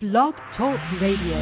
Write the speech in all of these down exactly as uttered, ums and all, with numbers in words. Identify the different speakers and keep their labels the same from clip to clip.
Speaker 1: Blog Talk Radio.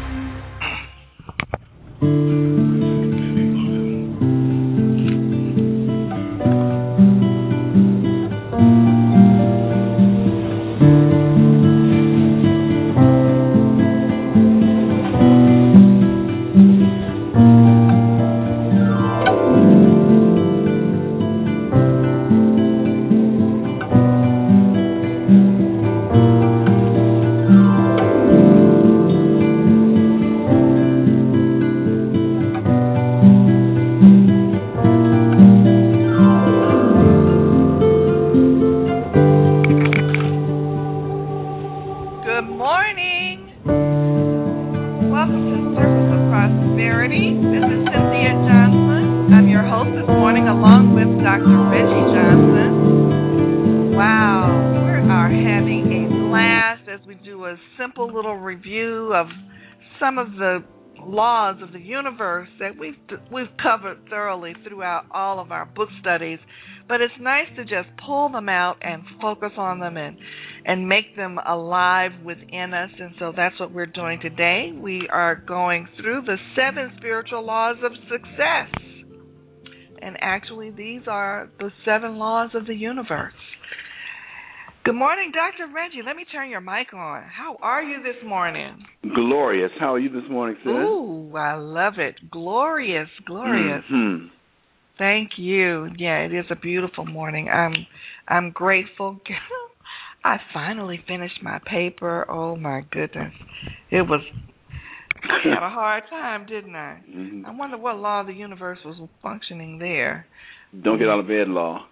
Speaker 2: Some of the laws of the universe that we've we've covered thoroughly throughout all of our book studies, but it's nice to just pull them out and focus on them and and make them alive within us. And so that's what we're doing today. We are going through the seven spiritual laws of success, and actually these are the seven laws of the universe. Good morning, Doctor Reggie. Let me turn your mic on. How are you this morning?
Speaker 3: Glorious. How are you this morning, sis?
Speaker 2: Ooh, I love it. Glorious, glorious.
Speaker 3: Mm-hmm.
Speaker 2: Thank you. Yeah, it is a beautiful morning. I'm I'm grateful. I finally finished my paper. Oh, my goodness. It was, I had a hard time, didn't I?
Speaker 3: Mm-hmm.
Speaker 2: I wonder what law of the universe was functioning there.
Speaker 3: Don't get out of bed law.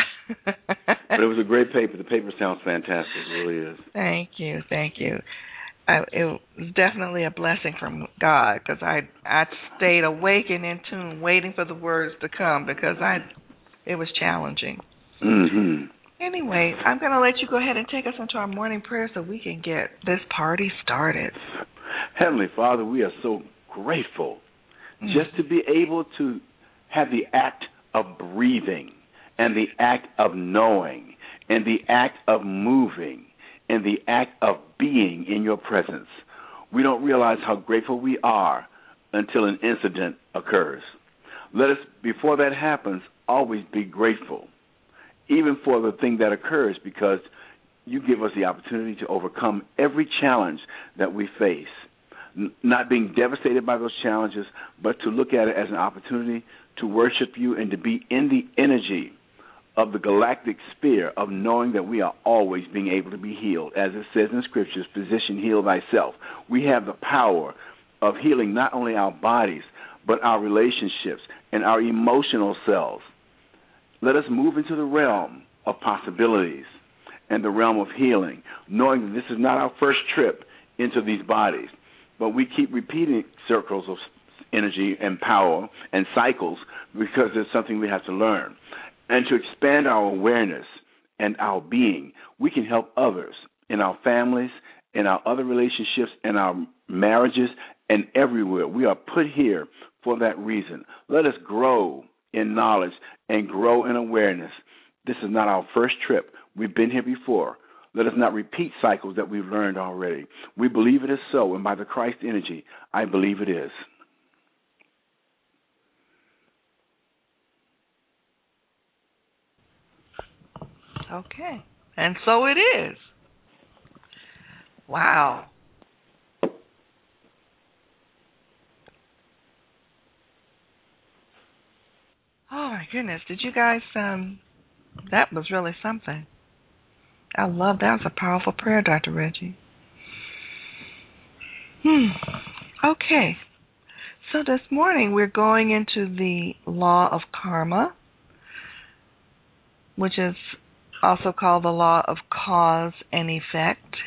Speaker 3: But it was a great paper. The paper sounds fantastic. It really is.
Speaker 2: Thank you. Thank you. I, it was definitely a blessing from God because I I stayed awake and in tune waiting for the words to come because I it was challenging.
Speaker 3: Mm-hmm.
Speaker 2: Anyway, I'm going to let you go ahead and take us into our morning prayer so we can get this party started.
Speaker 3: Heavenly Father, we are so grateful mm-hmm. just to be able to have the act of breathing and the act of knowing, and the act of moving, and the act of being in your presence. We don't realize how grateful we are until an incident occurs. Let us, before that happens, always be grateful, even for the thing that occurs, because you give us the opportunity to overcome every challenge that we face. N- not being devastated by those challenges, but to look at it as an opportunity to worship you and to be in the energy of the galactic sphere of knowing that we are always being able to be healed. As it says in Scriptures, physician, heal thyself. We have the power of healing not only our bodies, but our relationships and our emotional selves. Let us move into the realm of possibilities and the realm of healing, knowing that this is not our first trip into these bodies, but we keep repeating circles of energy and power and cycles because there's something we have to learn. And to expand our awareness and our being, we can help others in our families, in our other relationships, in our marriages, and everywhere. We are put here for that reason. Let us grow in knowledge and grow in awareness. This is not our first trip. We've been here before. Let us not repeat cycles that we've learned already. We believe it is so, and by the Christ energy, I believe it is.
Speaker 2: Okay, and so it is. Wow. Oh, my goodness. Did you guys, um, that was really something. I love that. Was a powerful prayer, Doctor Reggie. Hmm. Okay. So this morning we're going into the law of karma, which is also called the law of cause and effect.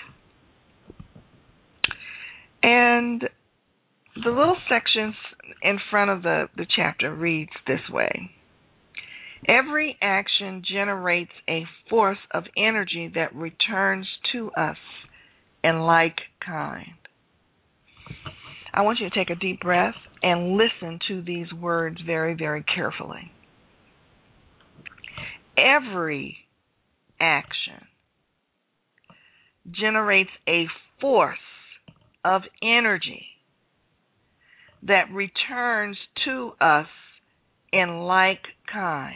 Speaker 2: And the little sections in front of the, the chapter reads this way. Every action generates a force of energy that returns to us in like kind. I want you to take a deep breath and listen to these words very, very carefully. Every action generates a force of energy that returns to us in like kind.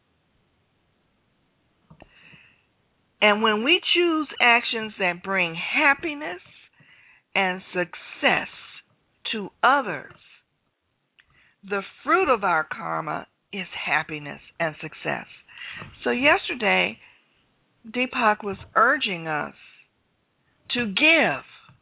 Speaker 2: And when we choose actions that bring happiness and success to others, the fruit of our karma is happiness and success. So yesterday, Deepak was urging us to give,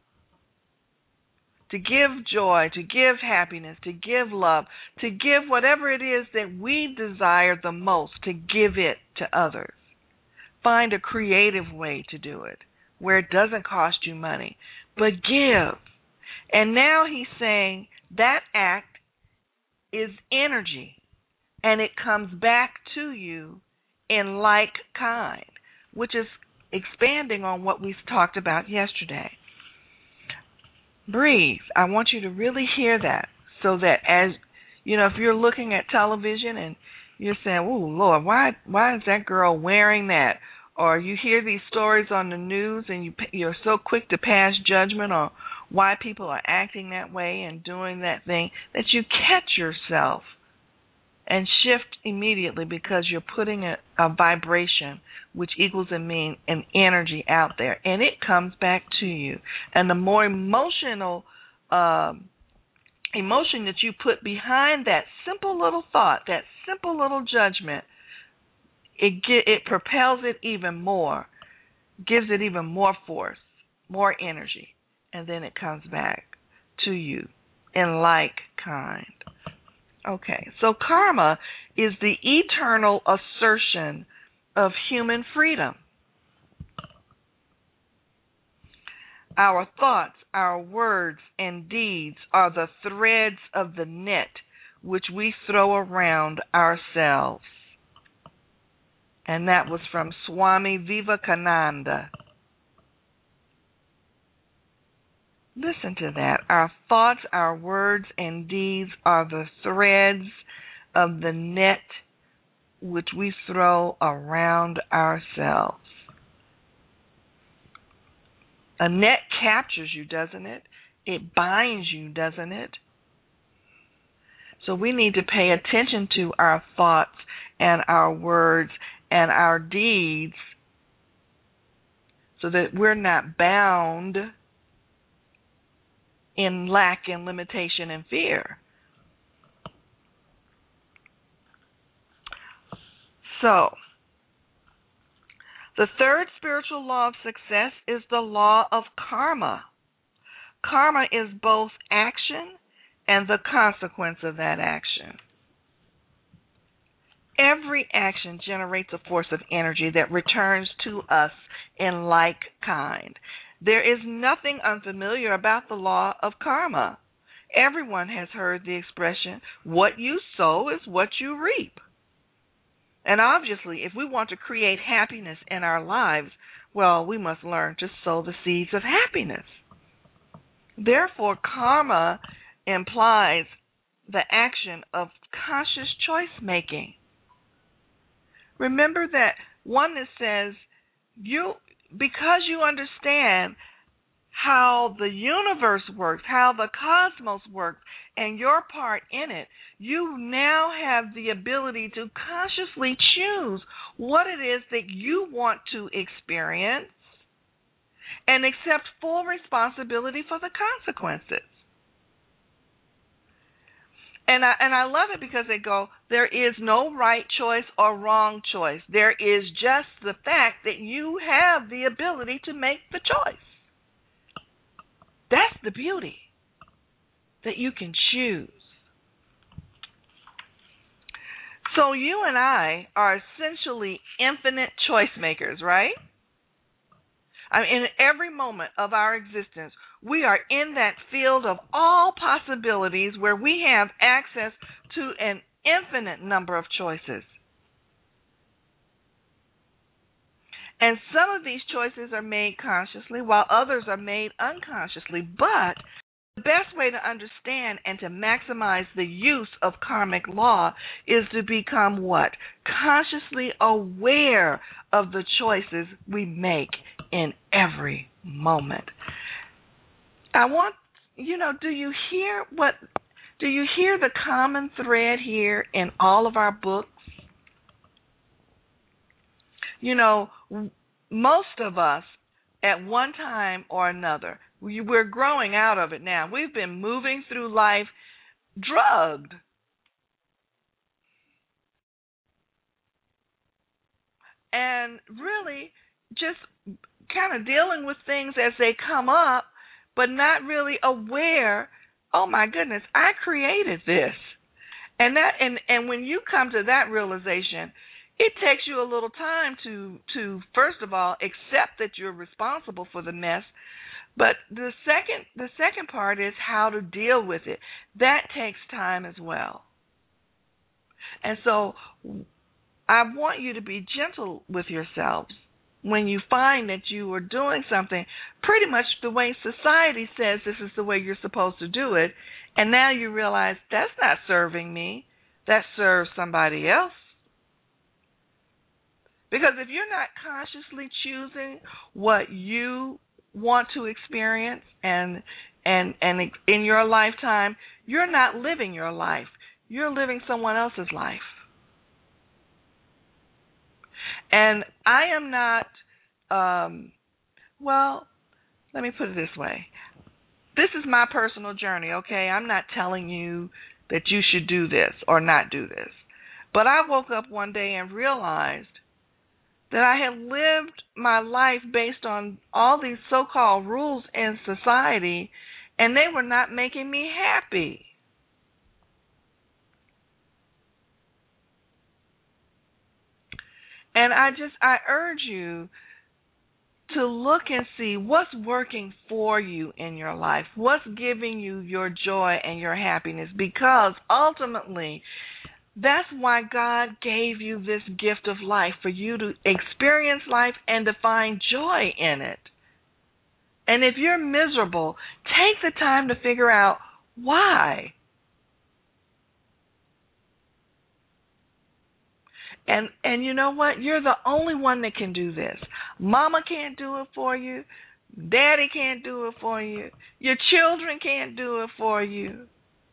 Speaker 2: to give joy, to give happiness, to give love, to give whatever it is that we desire the most, to give it to others. Find a creative way to do it where it doesn't cost you money, but give. And now he's saying that act is energy, and it comes back to you in like kind, which is expanding on what we talked about yesterday. Breathe. I want you to really hear that, so that as, you know, if you're looking at television and you're saying, oh, Lord, why why is that girl wearing that? Or you hear these stories on the news and you, you're so quick to pass judgment on why people are acting that way and doing that thing, that you catch yourself and shift immediately, because you're putting a, a vibration, which equals a mean an energy out there, and it comes back to you. And the more emotional um, emotion that you put behind that simple little thought, that simple little judgment, it get, it propels it even more, gives it even more force, more energy, and then it comes back to you in like kind. Okay, so karma is the eternal assertion of human freedom. Our thoughts, our words, and deeds are the threads of the net which we throw around ourselves. And that was from Swami Vivekananda. Listen to that. Our thoughts, our words, and deeds are the threads of the net which we throw around ourselves. A net captures you, doesn't it? It binds you, doesn't it? So we need to pay attention to our thoughts and our words and our deeds, so that we're not bound in lack and limitation and fear. So, the third spiritual law of success is the law of karma. Karma is both action and the consequence of that action. Every action generates a force of energy that returns to us in like kind. There is nothing unfamiliar about the law of karma. Everyone has heard the expression, what you sow is what you reap. And obviously, if we want to create happiness in our lives, well, we must learn to sow the seeds of happiness. Therefore, karma implies the action of conscious choice making. Remember that oneness says, you, because you understand how the universe works, how the cosmos works, and your part in it, you now have the ability to consciously choose what it is that you want to experience and accept full responsibility for the consequences. And I and I love it because they go, there is no right choice or wrong choice. There is just the fact that you have the ability to make the choice. That's the beauty, that you can choose. So you and I are essentially infinite choice makers, right? I mean, in every moment of our existence, we are in that field of all possibilities where we have access to an infinite number of choices. And some of these choices are made consciously while others are made unconsciously. But the best way to understand and to maximize the use of karmic law is to become what? Consciously aware of the choices we make in every moment. I want, you know, do you hear what, do you hear the common thread here in all of our books? You know, most of us at one time or another, we, we're growing out of it now. We've been moving through life drugged. And really just kind of dealing with things as they come up, but not really aware, oh my goodness, I created this. And that and, and when you come to that realization, it takes you a little time to to first of all accept that you're responsible for the mess. But the second the second part is how to deal with it. That takes time as well. And so I want you to be gentle with yourselves when you find that you are doing something pretty much the way society says this is the way you're supposed to do it, and now you realize that's not serving me, that serves somebody else. Because if you're not consciously choosing what you want to experience and and and in your lifetime, you're not living your life. You're living someone else's life. And I am not, um, well, let me put it this way. This is my personal journey, okay? I'm not telling you that you should do this or not do this. But I woke up one day and realized that I had lived my life based on all these so-called rules in society, and they were not making me happy. And I just, I urge you to look and see what's working for you in your life, what's giving you your joy and your happiness, because ultimately that's why God gave you this gift of life, for you to experience life and to find joy in it. And if you're miserable, take the time to figure out why. And and you know what? You're the only one that can do this. Mama can't do it for you. Daddy can't do it for you. Your children can't do it for you.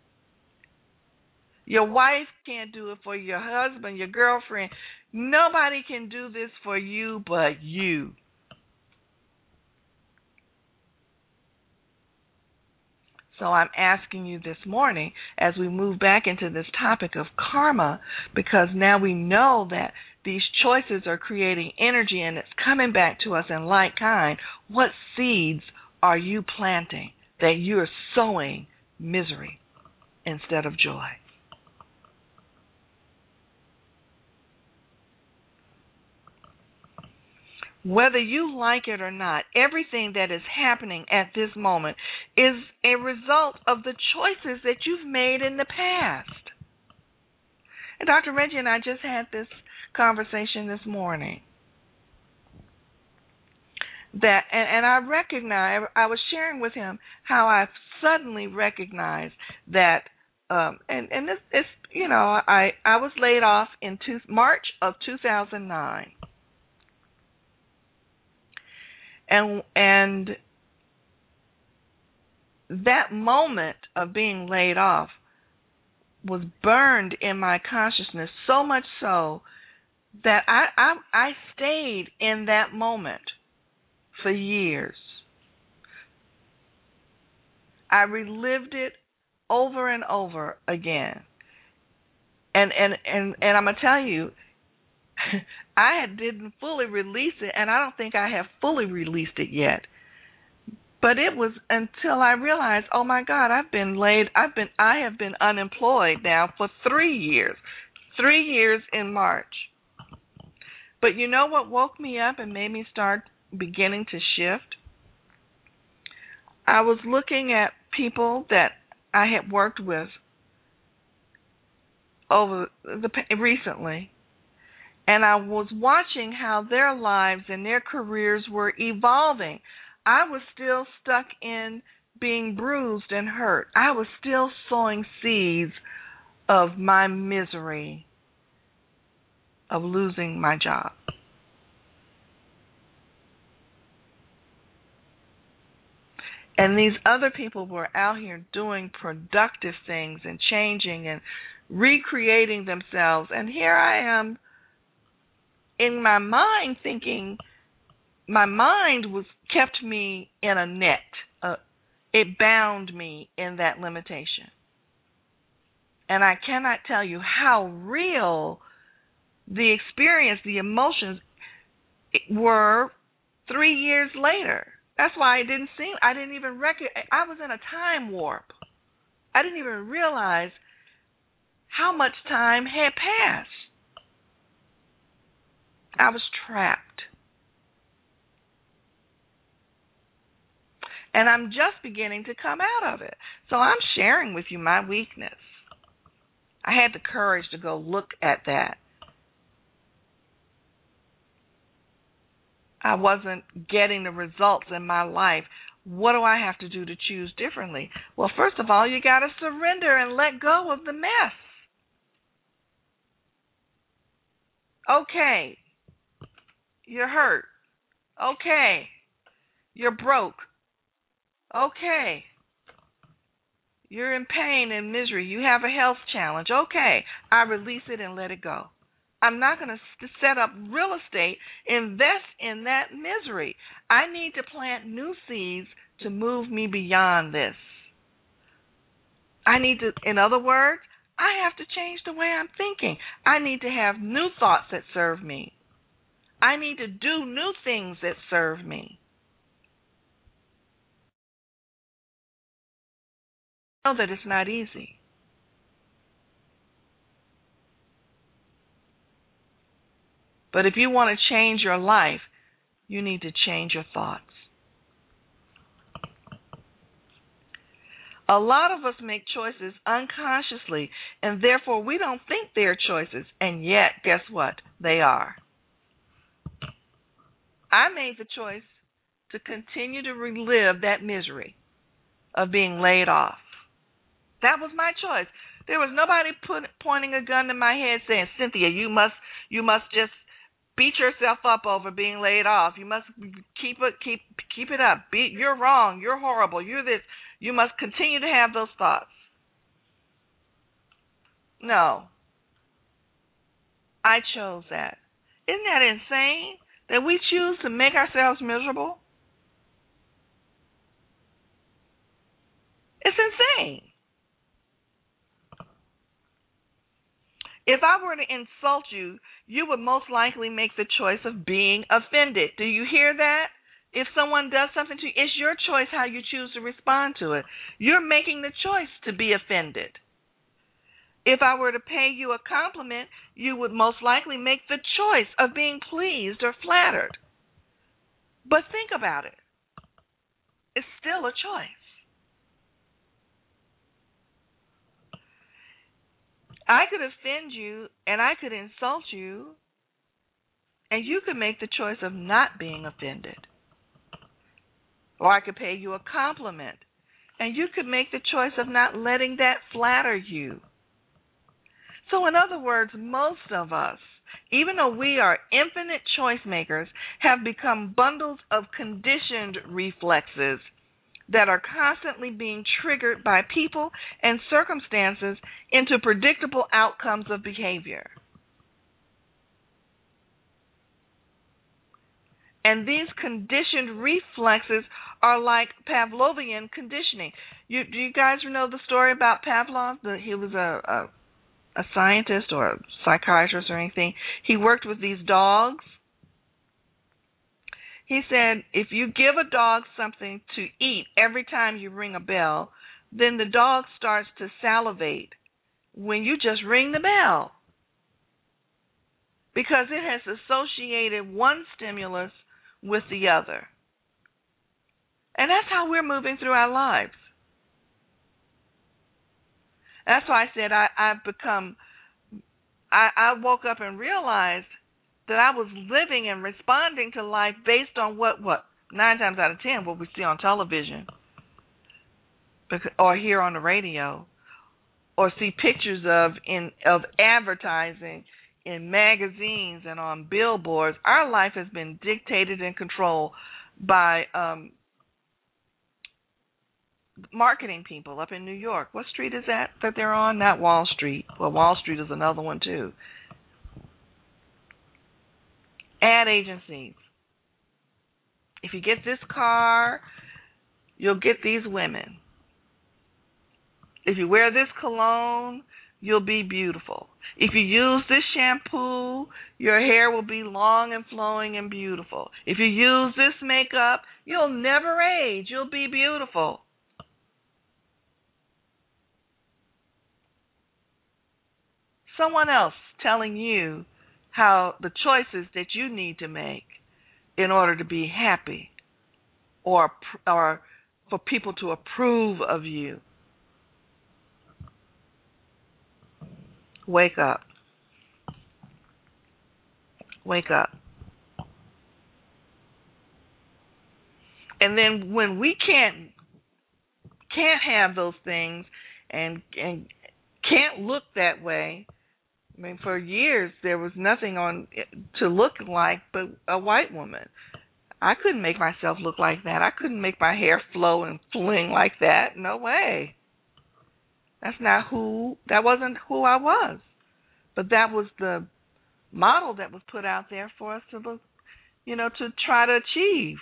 Speaker 2: Your wife can't do it for you. Your husband, your girlfriend. Nobody can do this for you but you. So I'm asking you this morning as we move back into this topic of karma, because now we know that these choices are creating energy and it's coming back to us in like kind. What seeds are you planting that you're sowing misery instead of joy? Whether you like it or not, everything that is happening at this moment is a result of the choices that you've made in the past. And Doctor Reggie and I just had this conversation this morning. That and, and I recognize, I was sharing with him how I suddenly recognized that, um, and, and this, it's, you know, I, I was laid off in two, March of two thousand nine. And and that moment of being laid off was burned in my consciousness, so much so that I, I I stayed in that moment for years. I relived it over and over again. And and, and, and I'm going to tell you, I didn't fully release it, and I don't think I have fully released it yet. But it was until I realized, oh my God, I've been laid, I've been, I have been unemployed now for three years, three years in March. But you know what woke me up and made me start beginning to shift? I was looking at people that I had worked with over the recently. And I was watching how their lives and their careers were evolving. I was still stuck in being bruised and hurt. I was still sowing seeds of my misery of losing my job. And these other people were out here doing productive things and changing and recreating themselves. And here I am in my mind thinking, my mind was kept me in a net. Uh, it bound me in that limitation. And I cannot tell you how real the experience, the emotions were three years later. That's why it didn't seem, I didn't even recognize, I was in a time warp. I didn't even realize how much time had passed. I was trapped. And I'm just beginning to come out of it. So I'm sharing with you my weakness. I had the courage to go look at that. I wasn't getting the results in my life. What do I have to do to choose differently? Well, first of all, you got to surrender and let go of the mess. Okay, you're hurt. Okay, you're broke. Okay, you're in pain and misery. You have a health challenge. Okay, I release it and let it go. I'm not going to set up real estate, invest in that misery. I need to plant new seeds to move me beyond this. I need to, in other words, I have to change the way I'm thinking. I need to have new thoughts that serve me. I need to do new things that serve me. I know that it's not easy. But if you want to change your life, you need to change your thoughts. A lot of us make choices unconsciously, and therefore we don't think they're choices, and yet, guess what? They are. I made the choice to continue to relive that misery of being laid off. That was my choice. There was nobody put, pointing a gun to my head saying, Cynthia, you must you must just beat yourself up over being laid off. You must keep it keep keep it up. Be, you're wrong. You're horrible. You're this. You must continue to have those thoughts. No. I chose that. Isn't that insane that we choose to make ourselves miserable? It's insane. If I were to insult you, you would most likely make the choice of being offended. Do you hear that? If someone does something to you, it's your choice how you choose to respond to it. You're making the choice to be offended. If I were to pay you a compliment, you would most likely make the choice of being pleased or flattered. But think about it. It's still a choice. I could offend you and I could insult you, and you could make the choice of not being offended. Or I could pay you a compliment, and you could make the choice of not letting that flatter you. So in other words, most of us, even though we are infinite choice makers, have become bundles of conditioned reflexes that are constantly being triggered by people and circumstances into predictable outcomes of behavior. And these conditioned reflexes are like Pavlovian conditioning. You, do you guys know the story about Pavlov? The, he was a, a, a scientist or a psychiatrist or anything. He worked with these dogs. He said, if you give a dog something to eat every time you ring a bell, then the dog starts to salivate when you just ring the bell, because it has associated one stimulus with the other. And that's how we're moving through our lives. That's why I said I, I've become, I, I woke up and realized that I was living and responding to life based on what, what, nine times out of ten, what we see on television or hear on the radio or see pictures of in of advertising in magazines and on billboards. Our life has been dictated and controlled by um, marketing people up in New York. What street is that that they're on? Not Wall Street. Well, Wall Street is another one too. Ad agencies. If you get this car, you'll get these women. If you wear this cologne, you'll be beautiful. If you use this shampoo, your hair will be long and flowing and beautiful. If you use this makeup, you'll never age. You'll be beautiful. Someone else telling you how the choices that you need to make in order to be happy or or for people to approve of you. Wake up. Wake up. And then when we can't can't have those things and and can't look that way, I mean, for years there was nothing on to look like but a white woman. I couldn't make myself look like that. I couldn't make my hair flow and fling like that. No way. That's not who, that wasn't who I was. But that was the model that was put out there for us to look, you know, to try to achieve.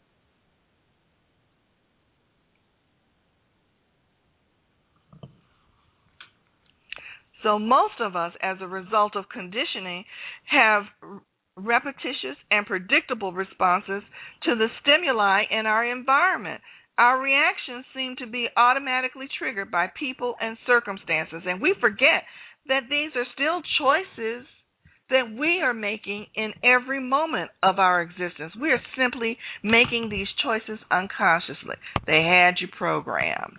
Speaker 2: So most of us, as a result of conditioning, have repetitious and predictable responses to the stimuli in our environment. Our reactions seem to be automatically triggered by people and circumstances, and we forget that these are still choices that we are making in every moment of our existence. We are simply making these choices unconsciously. They had you programmed.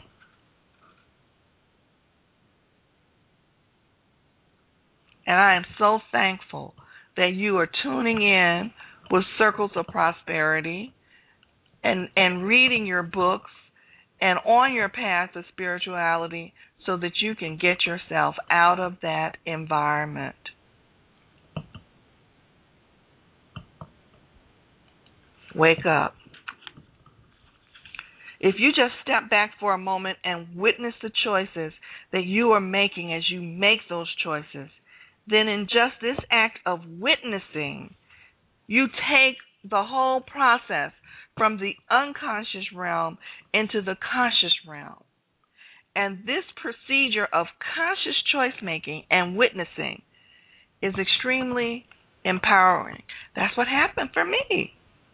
Speaker 2: And I am so thankful that you are tuning in with Circles of Prosperity and, and reading your books and on your path of spirituality so that you can get yourself out of that environment. Wake up. If you just step back for a moment and witness the choices that you are making as you make those choices, then in just this act of witnessing, you take the whole process from the unconscious realm into the conscious realm. And this procedure of conscious choice making and witnessing is extremely empowering. That's what happened for me.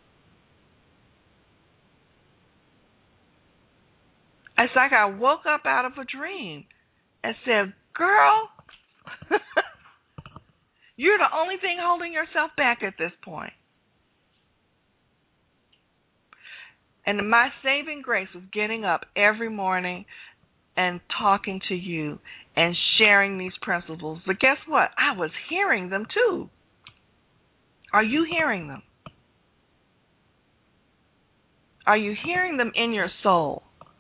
Speaker 2: It's like I woke up out of a dream and said, girl, you're the only thing holding yourself back at this point. And my saving grace was getting up every morning and talking to you and sharing these principles. But guess what? I was hearing them too. Are you hearing them? Are you hearing them in your soul?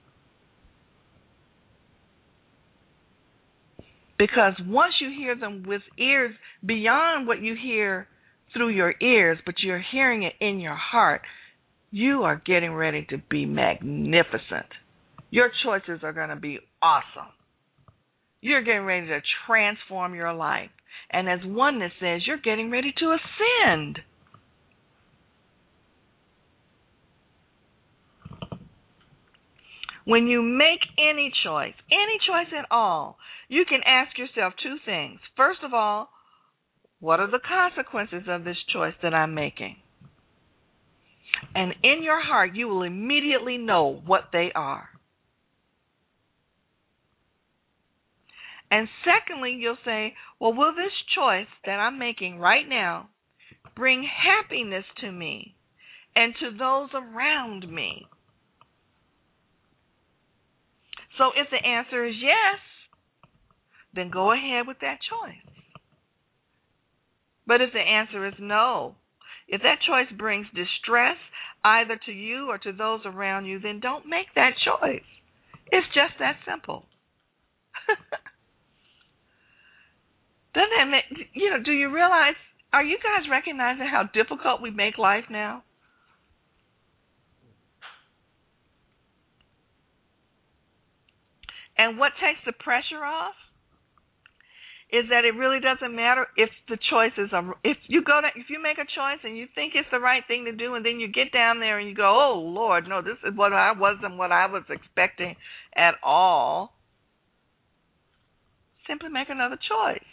Speaker 2: Because once you hear them with ears beyond what you hear through your ears, but you're hearing it in your heart, you are getting ready to be magnificent. Your choices are going to be awesome. You're getting ready to transform your life. And as Oneness says, you're getting ready to ascend. When you make any choice, any choice at all, you can ask yourself two things. First of all, what are the consequences of this choice that I'm making? And in your heart, you will immediately know what they are. And secondly, you'll say, well, will this choice that I'm making right now bring happiness to me and to those around me? So if the answer is yes, then go ahead with that choice. But if the answer is no, if that choice brings distress either to you or to those around you, then don't make that choice. It's just that simple. Doesn't that make, you know, do you realize, are you guys recognizing how difficult we make life now? And what takes the pressure off is that it really doesn't matter if the choices are, if you go to, if you make a choice and you think it's the right thing to do, and then you get down there and you go, oh Lord, no, this is what I wasn't what I was expecting at all. Simply make another choice.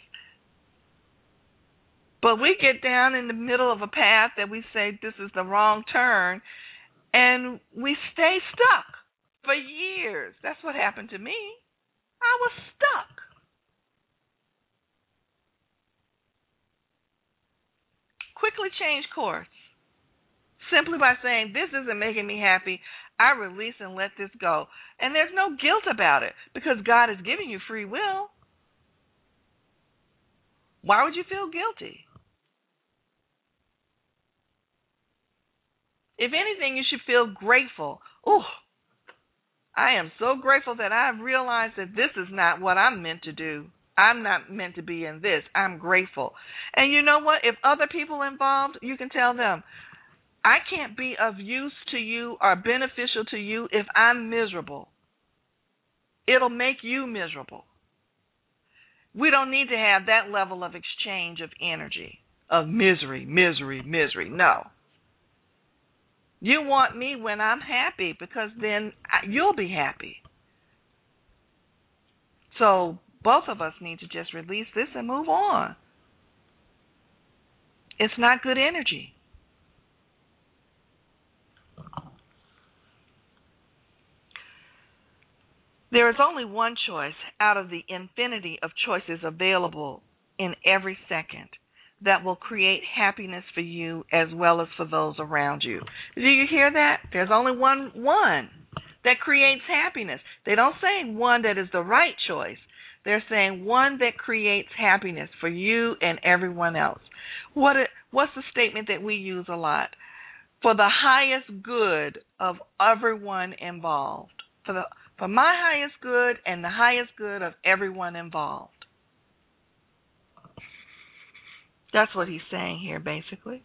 Speaker 2: But we get down in the middle of a path that we say this is the wrong turn, and we stay stuck for years. That's what happened to me. I was stuck. Quickly change course. Simply by saying, this isn't making me happy, I release and let this go. And there's no guilt about it, because God is giving you free will. Why would you feel guilty? If anything, you should feel grateful. Oh, I am so grateful that I've realized that this is not what I'm meant to do. I'm not meant to be in this. I'm grateful. And you know what? If other people involved, you can tell them, I can't be of use to you or beneficial to you if I'm miserable. It'll make you miserable. We don't need to have that level of exchange of energy, of misery, misery, misery. No. You want me when I'm happy, because then you'll be happy. So both of us need to just release this and move on. It's not good energy. There is only one choice out of the infinity of choices available in every second that will create happiness for you as well as for those around you. Do you hear that? There's only one one that creates happiness. They don't say one that is the right choice. They're saying one that creates happiness for you and everyone else. What it, what's the statement that we use a lot? For the highest good of everyone involved. For the for my highest good and the highest good of everyone involved. That's what he's saying here, basically.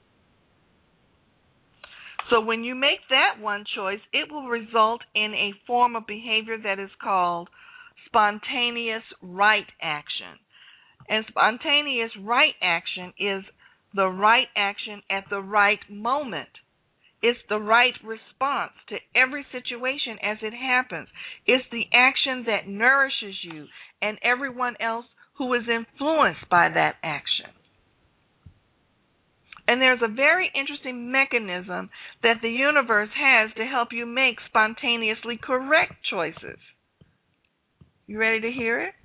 Speaker 2: So when you make that one choice, it will result in a form of behavior that is called spontaneous right action. And spontaneous right action is the right action at the right moment. It's the right response to every situation as it happens. It's the action that nourishes you and everyone else who is influenced by that action. And there's a very interesting mechanism that the universe has to help you make spontaneously correct choices. You ready to hear it?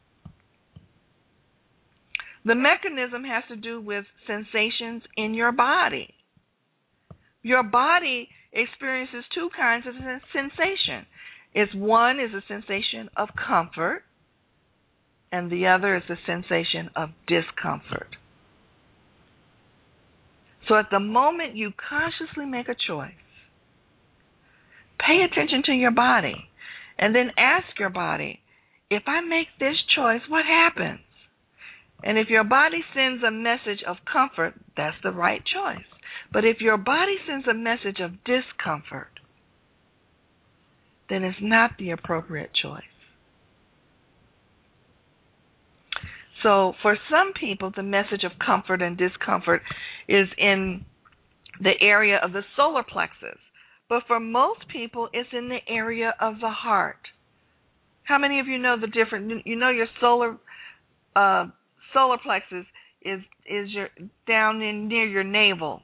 Speaker 2: The mechanism has to do with sensations in your body. Your body experiences two kinds of sensation. It's one is a sensation of comfort, and the other is a sensation of discomfort. So at the moment you consciously make a choice, pay attention to your body, and then ask your body, if I make this choice, what happens? And if your body sends a message of comfort, that's the right choice. But if your body sends a message of discomfort, then it's not the appropriate choice. So for some people, the message of comfort and discomfort is in the area of the solar plexus. But for most people, it's in the area of the heart. How many of you know the difference? You know your solar uh, solar plexus is is your down in near your navel.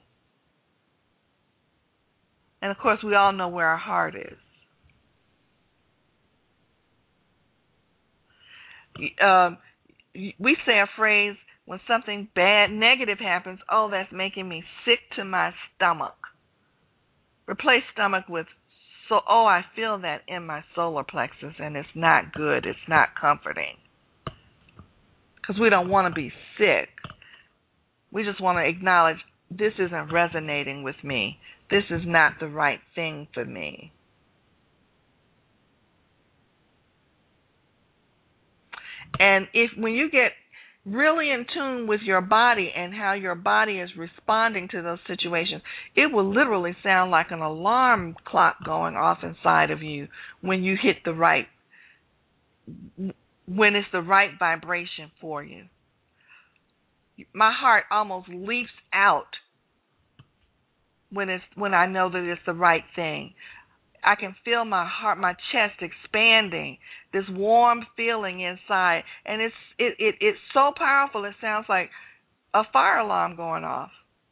Speaker 2: And of course, we all know where our heart is. Um, we say a phrase when something bad, negative happens, oh, that's making me sick to my stomach. Replace stomach with, so, oh, I feel that in my solar plexus, and it's not good. It's not comforting. Because we don't want to be sick. We just want to acknowledge this isn't resonating with me. This is not the right thing for me. And if when you get really in tune with your body and how your body is responding to those situations, it will literally sound like an alarm clock going off inside of you when you hit the right when it's the right vibration for you. My heart almost leaps out when it's when I know that it's the right thing. I can feel my heart, my chest expanding, this warm feeling inside, and it's it, it it's so powerful. It sounds like a fire alarm going off.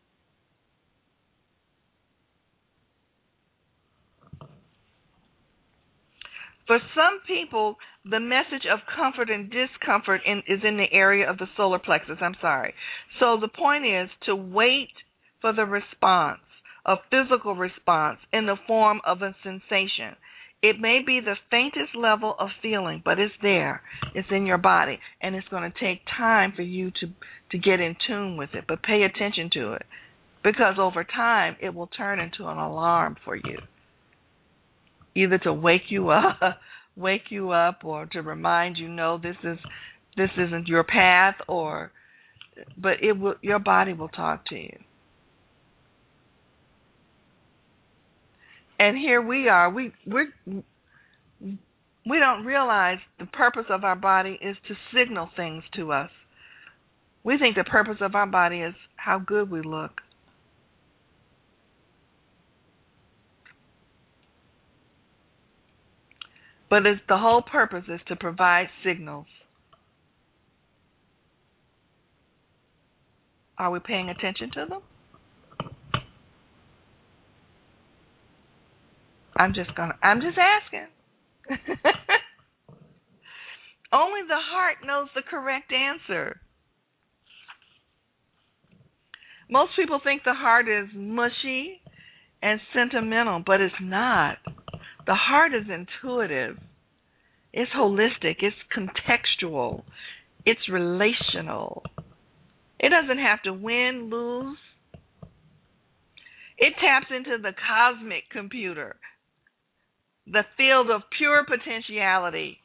Speaker 2: For some people, the message of comfort and discomfort in, is in the area of the solar plexus. I'm sorry. So the point is to wait for the response, a physical response in the form of a sensation. It may be the faintest level of feeling, but it's there. It's in your body, and it's going to take time for you to, to get in tune with it. But pay attention to it, because over time it will turn into an alarm for you, either to wake you up, wake you up, or to remind you, no, this is this isn't your path, or but it will. Your body will talk to you. And here we are. We we we don't realize the purpose of our body is to signal things to us. We think the purpose of our body is how good we look. But it's, the whole purpose is to provide signals. Are we paying attention to them? I'm just gonna. I'm just asking. Only the heart knows the correct answer. Most people think the heart is mushy and sentimental, but it's not. The heart is intuitive. It's holistic. It's contextual. It's relational. It doesn't have to win, lose. It taps into the cosmic computer, the field of pure potentiality,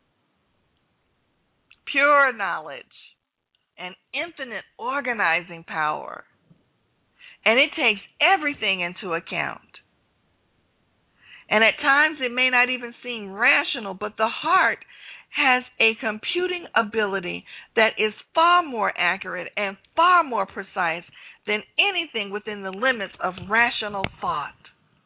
Speaker 2: pure knowledge, and infinite organizing power. And it takes everything into account. And at times it may not even seem rational, but the heart has a computing ability that is far more accurate and far more precise than anything within the limits of rational thought.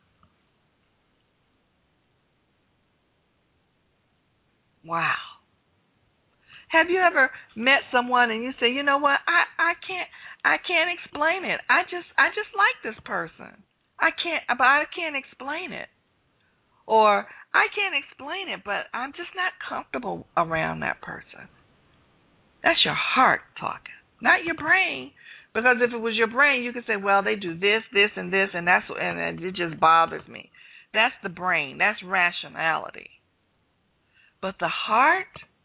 Speaker 2: Wow. Have you ever met someone and you say, you know what, I, I can't I can't explain it. I just I just like this person. I can't but I can't explain it. Or I can't explain it, but I'm just not comfortable around that person. That's your heart talking, not your brain. Because if it was your brain, you could say, well, they do this, this, and this, and that's and, and it just bothers me. That's the brain. That's rationality. But the heart,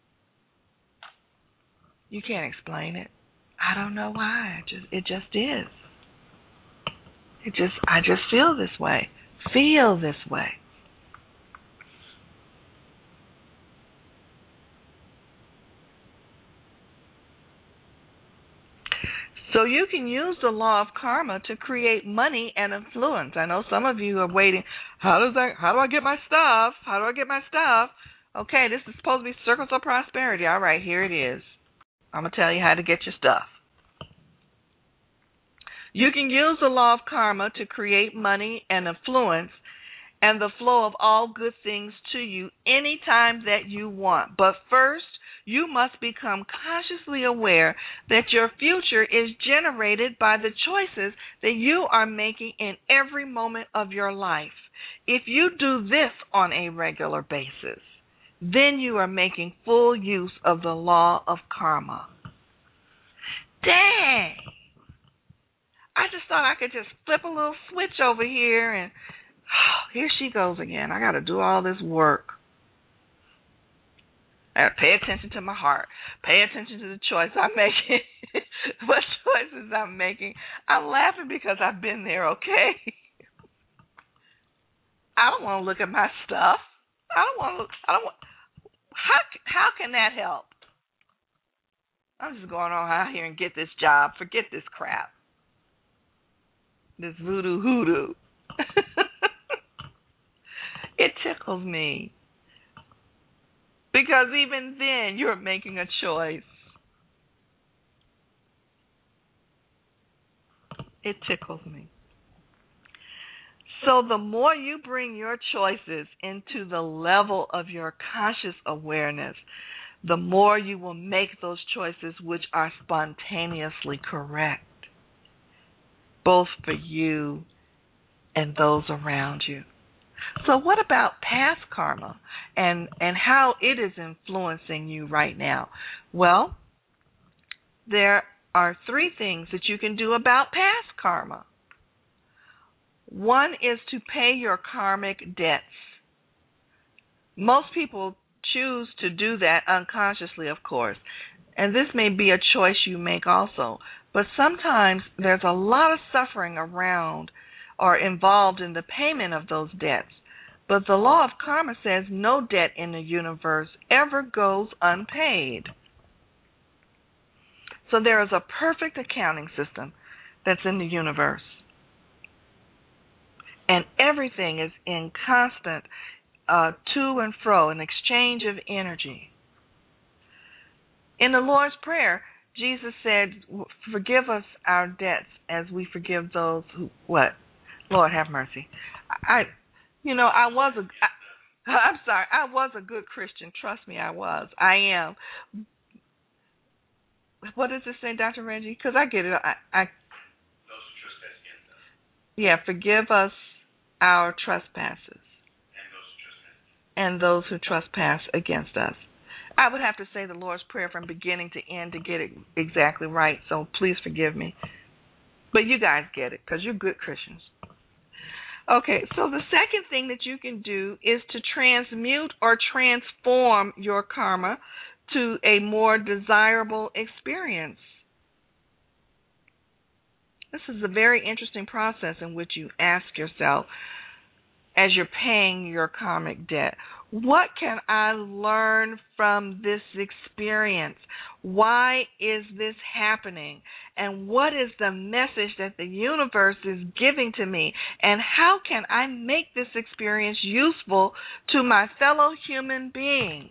Speaker 2: you can't explain it. I don't know why. It just it just is. It just I just feel this way. Feel this way. So you can use the law of karma to create money and influence. I know some of you are waiting. How does that? How do I get my stuff? How do I get my stuff? Okay, this is supposed to be Circles of Prosperity. All right, here it is. I'm going to tell you how to get your stuff. You can use the law of karma to create money and influence and the flow of all good things to you anytime that you want. But first, you must become consciously aware that your future is generated by the choices that you are making in every moment of your life. If you do this on a regular basis, then you are making full use of the law of karma. Dang! I just thought I could just flip a little switch over here and oh, here she goes again. I got to do all this work. I gotta pay attention to my heart. Pay attention to the choice I'm making. What choices I'm making. I'm laughing because I've been there, okay? I don't want to look at my stuff. I don't want to look. I don't want. How how can that help? I'm just going on out here and get this job. Forget this crap. This voodoo hoodoo. It tickles me. Because even then, you're making a choice. It tickles me. So the more you bring your choices into the level of your conscious awareness, the more you will make those choices which are spontaneously correct, both for you and those around you. So what about past karma and, and how it is influencing you right now? Well, there are three things that you can do about past karma. One is to pay your karmic debts. Most people choose to do that unconsciously, of course, and this may be a choice you make also. But sometimes there's a lot of suffering around or involved in the payment of those debts. But the law of karma says no debt in the universe ever goes unpaid. So there is a perfect accounting system that's in the universe. And everything is in constant uh, to and fro, an exchange of energy. In the Lord's Prayer, Jesus said, forgive us our debts as we forgive those who, what? Lord have mercy. I, you know, I was a, I, I'm sorry, I was a good Christian. Trust me, I was. I am. What does it say, Doctor Reggie? Because I get it. I, I,
Speaker 1: those who trespass against us.
Speaker 2: Yeah, forgive us our trespasses.
Speaker 1: And those who trespass.
Speaker 2: And those who trespass against us. I would have to say the Lord's Prayer from beginning to end to get it exactly right, so please forgive me. But you guys get it, because you're good Christians. Okay, so the second thing that you can do is to transmute or transform your karma to a more desirable experience. This is a very interesting process in which you ask yourself, as you're paying your karmic debt, what can I learn from this experience? Why is this happening? And what is the message that the universe is giving to me? And how can I make this experience useful to my fellow human beings?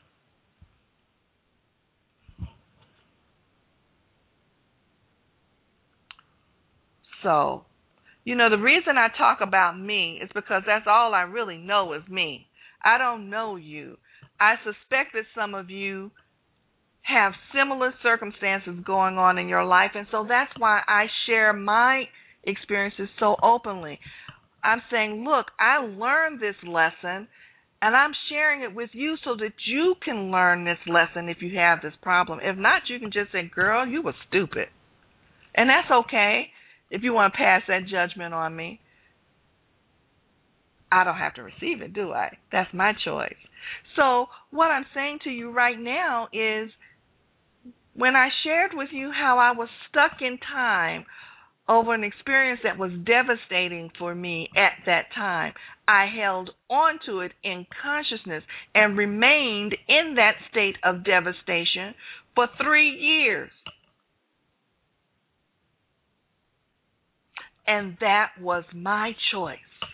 Speaker 2: So, you know, the reason I talk about me is because that's all I really know is me. I don't know you. I suspect that some of you have similar circumstances going on in your life, and so that's why I share my experiences so openly. I'm saying, look, I learned this lesson, and I'm sharing it with you so that you can learn this lesson if you have this problem. If not, you can just say, girl, you were stupid. And that's okay. If you want to pass that judgment on me, I don't have to receive it, do I? That's my choice. So what I'm saying to you right now is, when I shared with you how I was stuck in time over an experience that was devastating for me at that time, I held on to it in consciousness and remained in that state of devastation for three years. And that was my choice.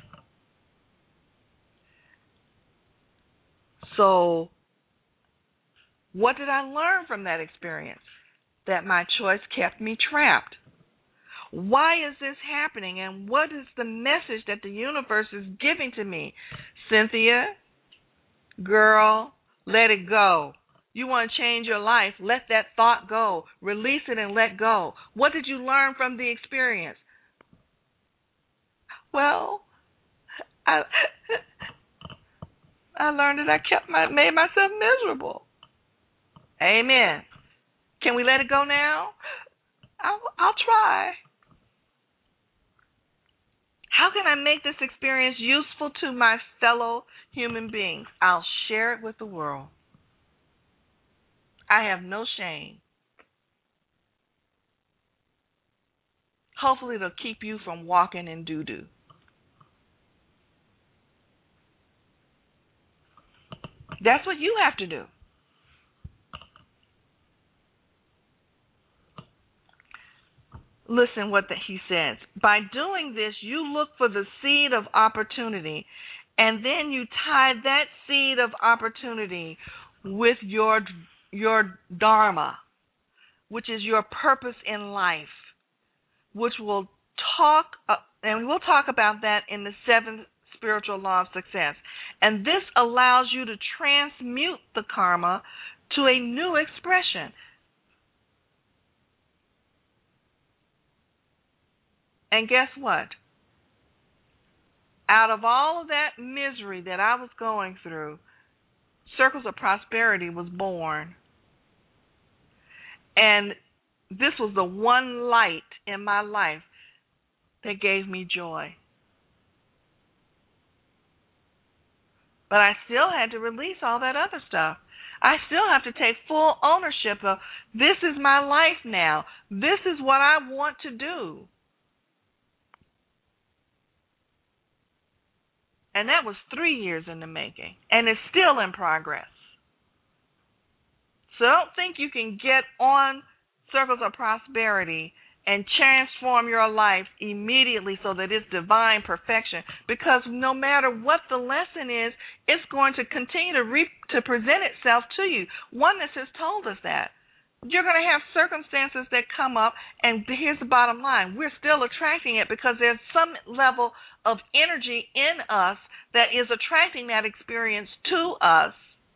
Speaker 2: So, what did I learn from that experience? That my choice kept me trapped. Why is this happening, and what is the message that the universe is giving to me? Cynthia, girl, let it go. You want to change your life, let that thought go. Release it and let go. What did you learn from the experience? Well, I I learned that I kept my made myself miserable. Amen. Can we let it go now? I'll, I'll try. How can I make this experience useful to my fellow human beings? I'll share it with the world. I have no shame. Hopefully it'll keep you from walking in doo-doo. That's what you have to do. Listen what the, he says. By doing this, you look for the seed of opportunity, and then you tie that seed of opportunity with your your dharma, which is your purpose in life, which will talk, uh, and we'll talk about that in the seventh spiritual law of success. And this allows you to transmute the karma to a new expression. And guess what? Out of all of that misery that I was going through, Circles of Prosperity was born. And this was the one light in my life that gave me joy. But I still had to release all that other stuff. I still have to take full ownership of, this is my life now. This is what I want to do. And that was three years in the making. And it's still in progress. So don't think you can get on Circles of Prosperity and transform your life immediately so that it's divine perfection. Because no matter what the lesson is, it's going to continue to, re- to present itself to you. Oneness has told us that. You're going to have circumstances that come up, and here's the bottom line. We're still attracting it because there's some level of energy in us that is attracting that experience to us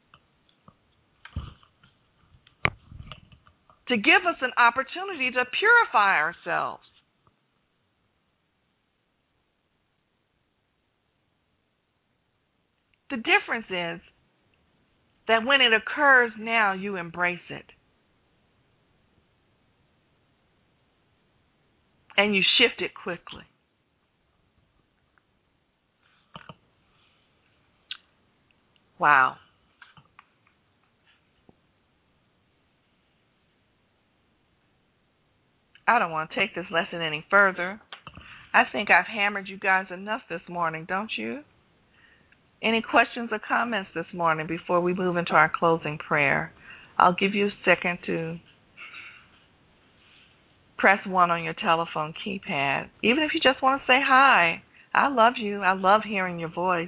Speaker 2: to give us an opportunity to purify ourselves. The difference is that when it occurs now, you embrace it. And you shift it quickly. Wow. I don't want to take this lesson any further. I think I've hammered you guys enough this morning, don't you? Any questions or comments this morning before we move into our closing prayer? I'll give you a second to press one on your telephone keypad. Even if you just want to say hi. I love you. I love hearing your voice.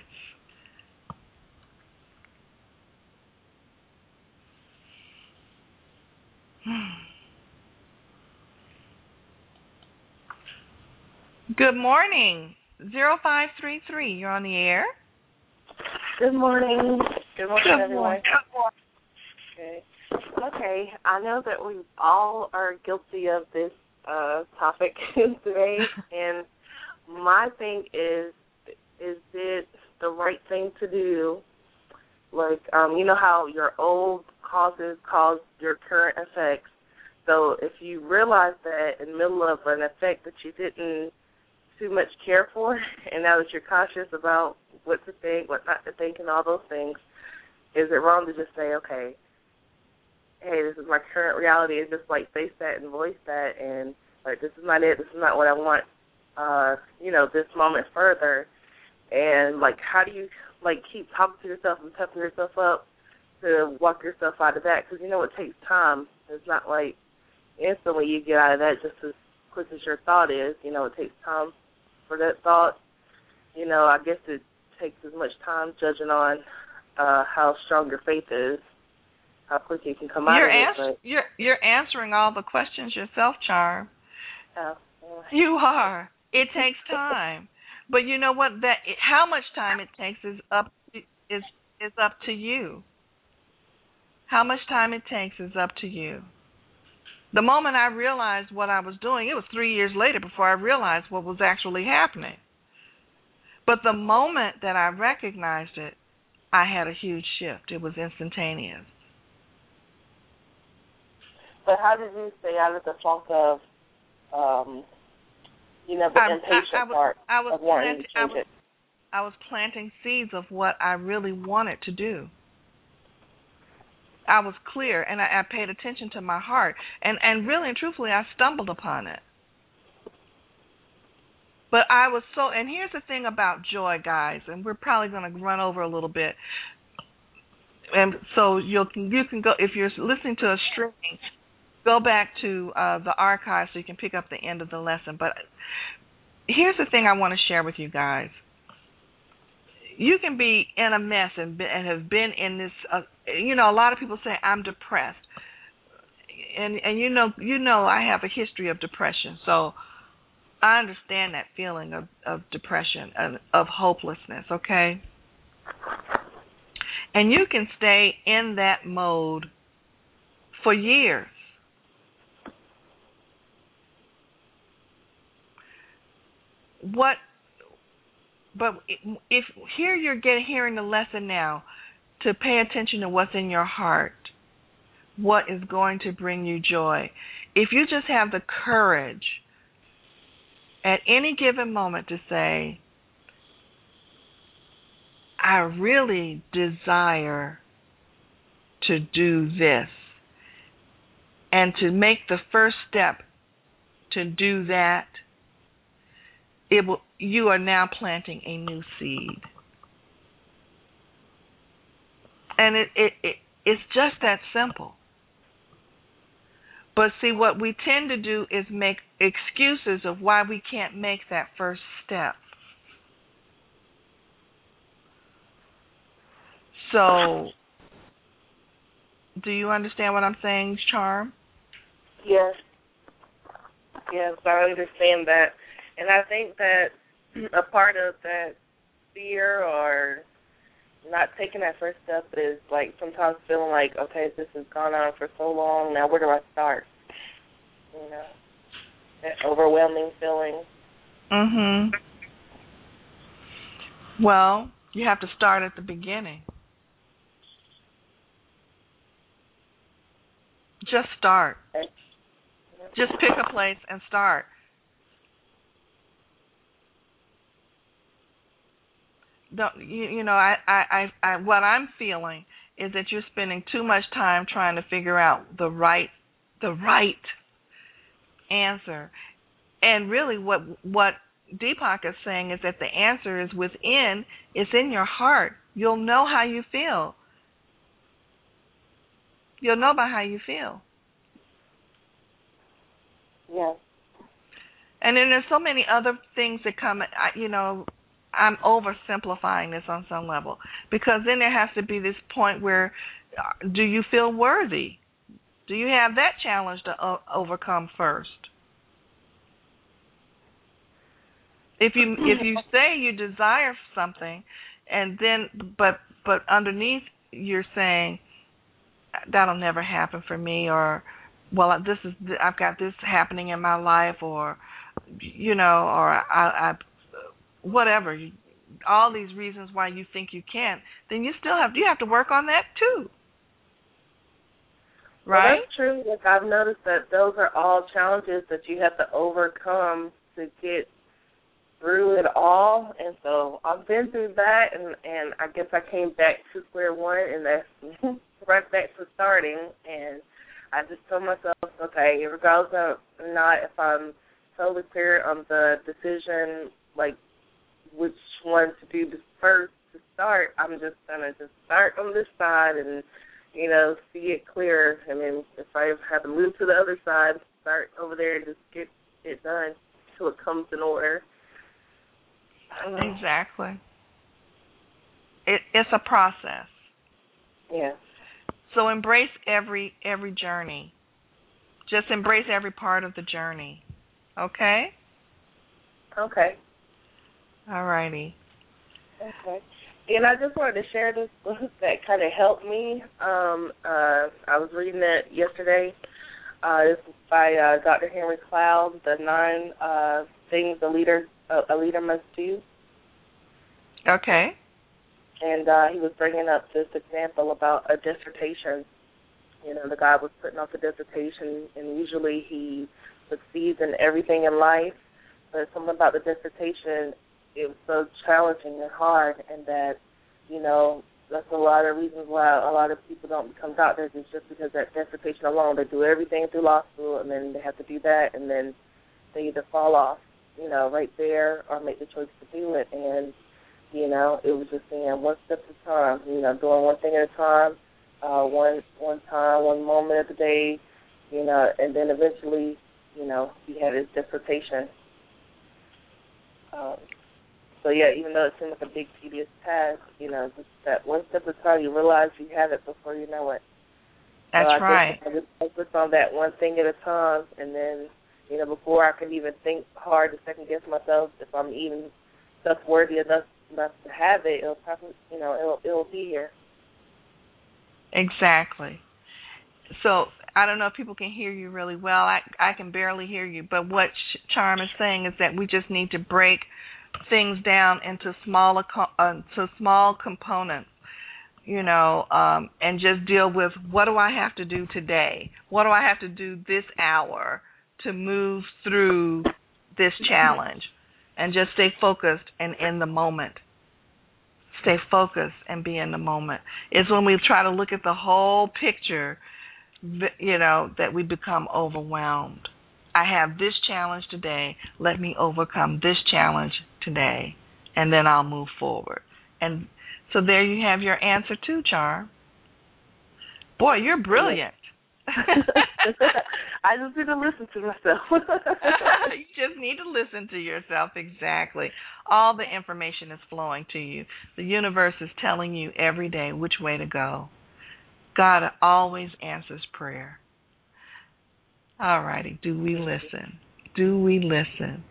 Speaker 2: Good morning. zero five three three. You're on the air.
Speaker 4: Good morning. Good morning,
Speaker 2: Good
Speaker 4: everyone.
Speaker 2: morning.
Speaker 4: Okay. Okay. I know that we all are guilty of this uh, topic today, and my thing is, is it the right thing to do? Like, um, you know how your old causes cause your current effects. So if you realize that in the middle of an effect that you didn't too much care for, and now that you're cautious about what to think, what not to think, and all those things, is it wrong to just say, okay, hey, this is my current reality, and just, like, face that and voice that, and, like, this is not it, this is not what I want, uh, you know, this moment further, and, like, how do you, like, keep talking to yourself and toughen yourself up to walk yourself out of that? Because, you know, it takes time. It's not like instantly you get out of that just as quick as your thought is. You know, it takes time for that thought. You know, I guess it takes as much time judging on uh, how strong your faith is, how quick you can come out
Speaker 2: You're
Speaker 4: of
Speaker 2: ans-
Speaker 4: it. But,
Speaker 2: you're, you're answering all the questions yourself, Charm.
Speaker 4: uh, yeah.
Speaker 2: You are. It takes time. But you know what? That how much time it takes is up is is up to you. How much time it takes is up to you. The moment I realized what I was doing, it was three years later before I realized what was actually happening. But the moment that I recognized it, I had a huge shift. It was instantaneous.
Speaker 4: But how did you stay out of the funk of, um, you know, the
Speaker 2: I,
Speaker 4: impatient
Speaker 2: I, I was,
Speaker 4: part
Speaker 2: I was
Speaker 4: of wanting
Speaker 2: planting,
Speaker 4: to
Speaker 2: I
Speaker 4: change
Speaker 2: was,
Speaker 4: it?
Speaker 2: I was planting seeds of what I really wanted to do. I was clear, and I, I paid attention to my heart. And, and really and truthfully, I stumbled upon it. But I was so, and here's the thing about joy, guys, and we're probably going to run over a little bit. And so you'll, you can go, if you're listening to a streaming, go back to uh, the archive so you can pick up the end of the lesson. But here's the thing I want to share with you guys. you can be in a mess and, be, and have been in this. Uh, you know, a lot of people say I'm depressed, and and you know, you know, I have a history of depression, so I understand that feeling of, of depression and of hopelessness. Okay, and you can stay in that mode for years. What? But if here you're getting hearing the lesson now, to pay attention to what's in your heart, what is going to bring you joy. If you just have the courage at any given moment to say, I really desire to do this, and to make the first step to do that, it will, you are now planting a new seed. And it, it, it it's just that simple. But see, what we tend to do is make excuses of why we can't make that first step. So, do you understand what I'm saying, Charm?
Speaker 4: Yes. Yes, I understand that. And I think that a part of that fear or not taking that first step is, like, sometimes feeling like, okay, this has gone on for so long, now where do I start? You know, that overwhelming feeling.
Speaker 2: Mm-hmm. Well, you have to start at the beginning. Just start.
Speaker 4: Okay.
Speaker 2: Just pick a place and start. Don't you, you know? I, I, I, I, what I'm feeling is that you're spending too much time trying to figure out the right, the right answer, and really, what what Deepak is saying is that the answer is within. It's in your heart. You'll know how you feel. You'll know by how you feel.
Speaker 4: Yeah.
Speaker 2: And then there's so many other things that come, you know, I'm oversimplifying this on some level, because then there has to be this point where, do you feel worthy? Do you have that challenge to o- overcome first? If you if you say you desire something, and then but but underneath you're saying that'll never happen for me, or well, this is I've got this happening in my life, or you know, or I, I whatever, all these reasons why you think you can't, then you still have you have to work on that too, right?
Speaker 4: Well, that's true. Like, I've noticed that those are all challenges that you have to overcome to get through it all, and so I've been through that, and and I guess I came back to square one, and that's right back to starting. And I just told myself, okay, regardless of not if I'm totally clear on the decision, like which one to do the first to start, I'm just gonna just start on this side and, you know, see it clear. I mean, if I have to move to the other side, start over there and just get it done till it comes in order.
Speaker 2: Exactly. It, it's a process.
Speaker 4: Yeah.
Speaker 2: So embrace every every journey. Just embrace every part of the journey. Okay?
Speaker 4: Okay.
Speaker 2: All righty.
Speaker 4: Okay. And I just wanted to share this book that kind of helped me. Um, uh, I was reading it yesterday. Uh, this is by uh, Doctor Henry Cloud, The Nine uh, Things a Leader uh, a Leader Must Do.
Speaker 2: Okay.
Speaker 4: And uh, he was bringing up this example about a dissertation. You know, the guy was putting off a dissertation, and usually he succeeds in everything in life, but something about the dissertation, it was so challenging and hard, and that, you know, that's a lot of reasons why a lot of people don't become doctors. It's just because that dissertation alone, they do everything through law school, and then they have to do that, and then they either fall off, you know, right there, or make the choice to do it. And, you know, it was just saying one step at a time, you know, doing one thing at a time, uh, one one time, one moment of the day, you know, and then eventually, you know, he had his dissertation. Um, So, yeah, even though it seems like a big, tedious task, you know, just that one step at a time, you realize you have it before you know it.
Speaker 2: That's
Speaker 4: so I
Speaker 2: right.
Speaker 4: I just focus on that one thing at a time, and then, you know, before I can even think hard to second-guess myself, if I'm even self-worthy enough, enough to have it, it'll probably, you know, it'll, it'll be here.
Speaker 2: Exactly. So I don't know if people can hear you really well. I, I can barely hear you. But what Charm is saying is that we just need to break things down into smaller, uh, to small components, you know, um, and just deal with what do I have to do today? What do I have to do this hour to move through this challenge? And just stay focused and in the moment. Stay focused and be in the moment. It's when we try to look at the whole picture, you know, that we become overwhelmed. I have this challenge today. Let me overcome this challenge today, and then I'll move forward. And so there you have your answer too, Charm. Boy, you're brilliant.
Speaker 4: I just need to listen to myself.
Speaker 2: You just need to listen to yourself, exactly. All the information is flowing to you. The universe is telling you every day which way to go. God always answers prayer. All righty, do we listen? Do we listen?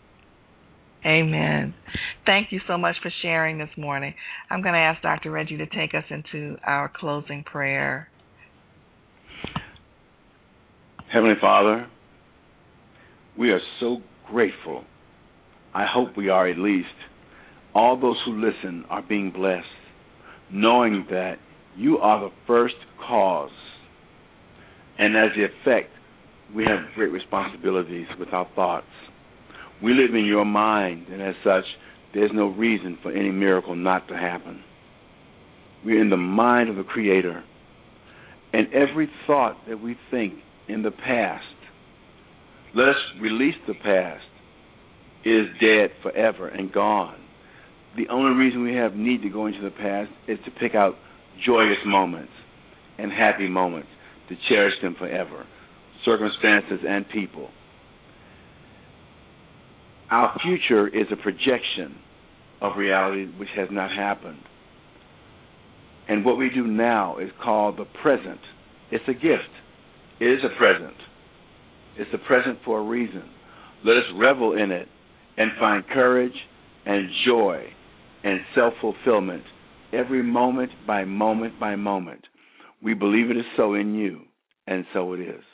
Speaker 2: Amen. Thank you so much for sharing this morning. I'm going to ask Doctor Reggie to take us into our closing prayer.
Speaker 3: Heavenly Father, we are so grateful. I hope we are at least. All those who listen are being blessed, knowing that you are the first cause. And as the effect, we have great responsibilities with our thoughts. We live in your mind, and as such, there's no reason for any miracle not to happen. We're in the mind of the Creator. And every thought that we think in the past, let us release the past, is dead forever and gone. The only reason we have need to go into the past is to pick out joyous moments and happy moments, to cherish them forever, circumstances and people. Our future is a projection of reality which has not happened. And what we do now is called the present. It's a gift. It is a present. It's a present for a reason. Let us revel in it and find courage and joy and self-fulfillment every moment by moment by moment. We believe it is so in you, and so it is.